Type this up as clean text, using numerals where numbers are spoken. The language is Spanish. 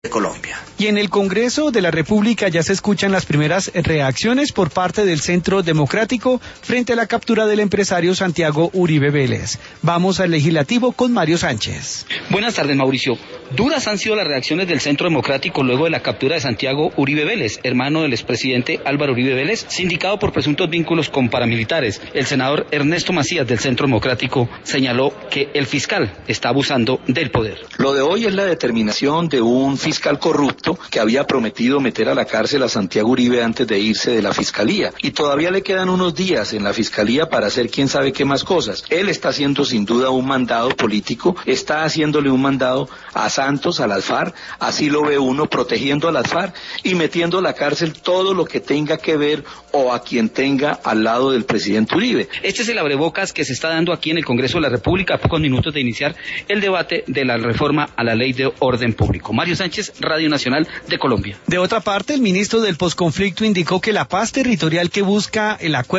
de Colombia. Y en el Congreso de la República ya se escuchan las primeras reacciones por parte del Centro Democrático frente a la captura del empresario Santiago Uribe Vélez. Vamos al Legislativo con Mario Sánchez. Buenas tardes, Mauricio. Duras han sido las reacciones del Centro Democrático luego de la captura de Santiago Uribe Vélez, hermano del expresidente Álvaro Uribe Vélez, sindicado por presuntos vínculos con paramilitares. El senador Ernesto Macías del Centro Democrático señaló que el fiscal está abusando del poder. Lo de hoy es la determinación de un fiscal corrupto que había prometido meter a la cárcel a Santiago Uribe antes de irse de la fiscalía. Y todavía le quedan unos días en la fiscalía para hacer quién sabe qué más cosas. Él está haciendo sin duda un mandado político, está haciéndole un mandado a Santos, a las FARC, así lo ve uno, protegiendo a las FARC y metiendo a la cárcel todo lo que tenga que ver o a quien tenga al lado del presidente Uribe. Este es el abrebocas que se está dando aquí en el Congreso de la República a pocos minutos de iniciar el debate de la reforma a la Ley de Orden Público. Mario Sánchez, Radio Nacional de Colombia. De otra parte, el ministro del Posconflicto indicó que la paz territorial que busca el acuerdo